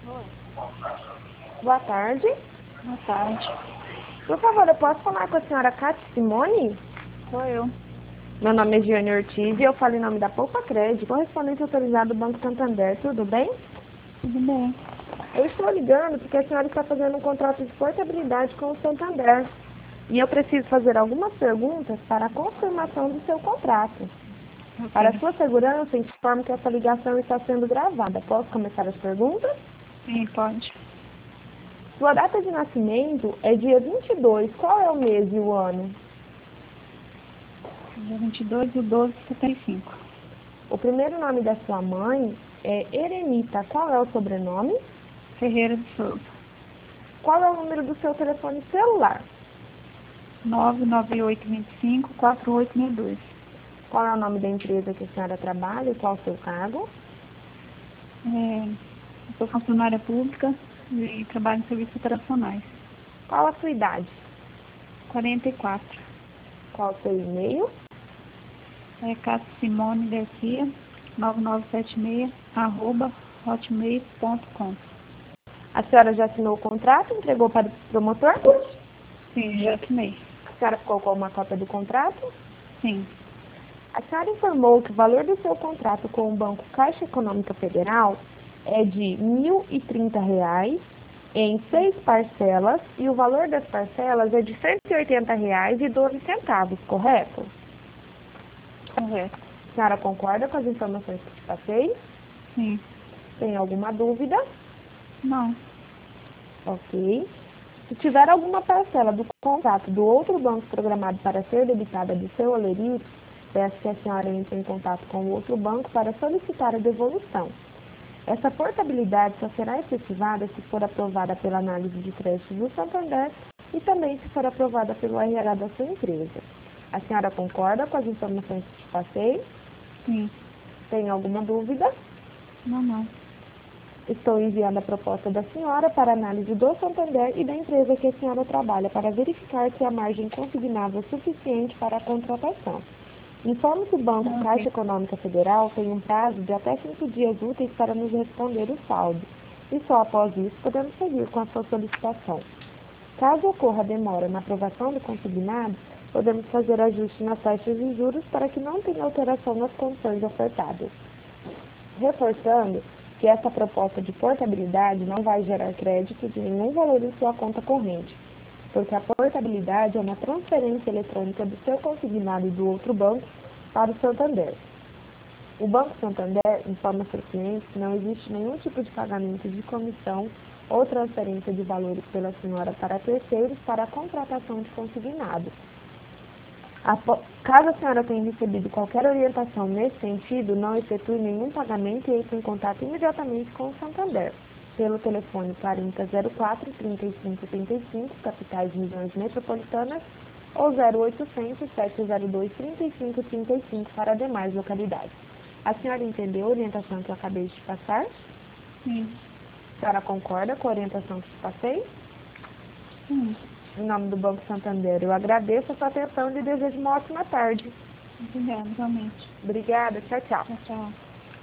Oi. Boa tarde. Boa tarde. Por favor, eu posso falar com a senhora Cátia Simone? Sou eu. Meu nome é Giane Ortiz e eu falo em nome da Poupa Crédito, correspondente autorizado do Banco Santander. Tudo bem? Tudo bem. Eu estou ligando porque a senhora está fazendo um contrato de portabilidade com o Santander. E eu preciso fazer algumas perguntas para a confirmação do seu contrato. Ok. Para a sua segurança, informo que essa ligação está sendo gravada. Posso começar as perguntas? Sim, pode. Sua data de nascimento é dia 22. Qual é o mês e o ano? Dia 22/12/75. O primeiro nome da sua mãe é Erenita. Qual é o sobrenome? Ferreira de Souza. Qual é o número do seu telefone celular? 99825-4862. Qual é o nome da empresa que a senhora trabalha e qual o seu cargo? Eu sou funcionária pública e trabalho em serviços operacionais. Qual a sua idade? 44. Qual o seu e-mail? Cátia Simone Garcia, 9976@hotmail.com. A senhora já assinou o contrato? Entregou para o promotor? Sim, já assinei. A senhora ficou com uma cópia do contrato? Sim. A senhora informou que o valor do seu contrato com o Banco Caixa Econômica Federal é de R$ 1.030 em 6 parcelas e o valor das parcelas é de R$ 180,12, correto? Correto. A senhora concorda com as informações que te passei? Sim. Tem alguma dúvida? Não. Ok. Se tiver alguma parcela do contrato do outro banco programado para ser debitada do seu holerite, peço que a senhora entre em contato com o outro banco para solicitar a devolução. Essa portabilidade só será efetivada se for aprovada pela análise de crédito do Santander e também se for aprovada pelo RH da sua empresa. A senhora concorda com as informações que te passei? Sim. Tem alguma dúvida? Não. Estou enviando a proposta da senhora para análise do Santander e da empresa que a senhora trabalha para verificar se a margem consignável é suficiente para a contratação. Informo que o Banco Ok. Caixa Econômica Federal tem um prazo de até 5 dias úteis para nos responder o saldo, e só após isso podemos seguir com a sua solicitação. Caso ocorra demora na aprovação do consignado, podemos fazer ajuste nas taxas de juros para que não tenha alteração nas condições ofertadas. Reforçando que essa proposta de portabilidade não vai gerar crédito de nenhum valor em sua conta corrente, porque a portabilidade é uma transferência eletrônica do seu consignado do outro banco para o Santander. O Banco Santander informa seus clientes que não existe nenhum tipo de pagamento de comissão ou transferência de valores pela senhora para terceiros para a contratação de consignado. Caso a senhora tenha recebido qualquer orientação nesse sentido, não efetue nenhum pagamento e entre em contato imediatamente com o Santander, pelo telefone 4004-3535, capitais regiões metropolitanas, ou 0800-702-3535 para demais localidades. A senhora entendeu a orientação que eu acabei de te passar? Sim. A senhora concorda com a orientação que te passei? Sim. Em nome do Banco Santander, eu agradeço a sua atenção e desejo uma ótima tarde. Obrigada, realmente. Obrigada, tchau, tchau. Tchau.